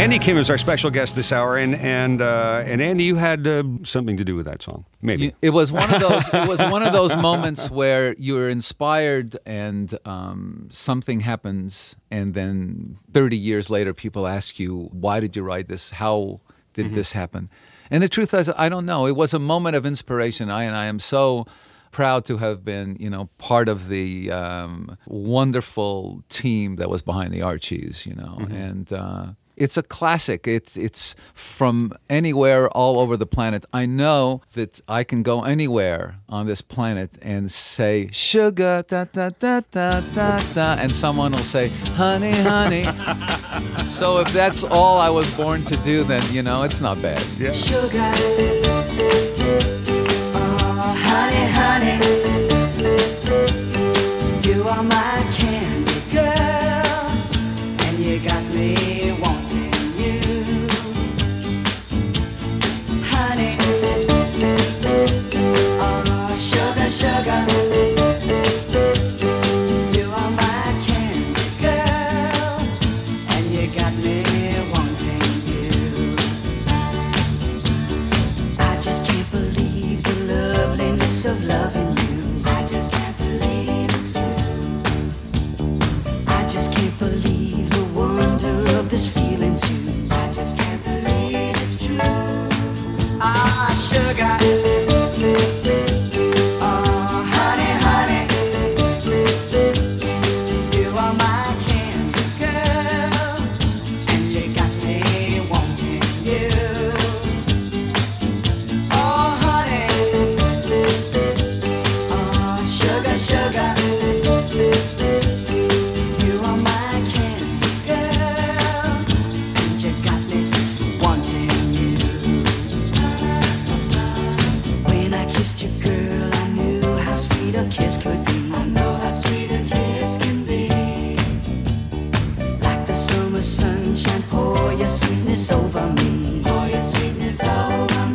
Andy Kim is our special guest this hour, and Andy, you had something to do with that song, maybe. It was one of those. It was one of those moments where you're inspired, and something happens, and then 30 years later, people ask you, "Why did you write this? How did this happen?" And the truth is, I don't know. It was a moment of inspiration. I am so proud to have been, part of the wonderful team that was behind the Archies, and it's a classic. It's from anywhere, all over the planet. I know that I can go anywhere on this planet and say, sugar, da, da, da, da, da, da, and someone will say, honey, honey. So if that's all I was born to do, then, it's not bad. Yeah. Sugar, oh, honey, honey, you are my candy girl, and you got me wanting you. Honey, oh, sugar, sugar, you are my candy girl, and you got me wanting you. I just can't believe the loveliness of loving you. I just can't believe it's true. I just can't believe the wonder of this feeling too. I just can't believe it's true. Ah, sugar. Oh, honey, honey, you are my candy girl, and you got me wanting you. Oh, honey, oh, sugar, sugar, you are my candy girl, and you got me wanting you. When I kissed you, girl, I knew how sweet a kiss could be. I know how sweet a kiss can be. Like the summer sunshine, pour your sweetness over me. Pour your sweetness over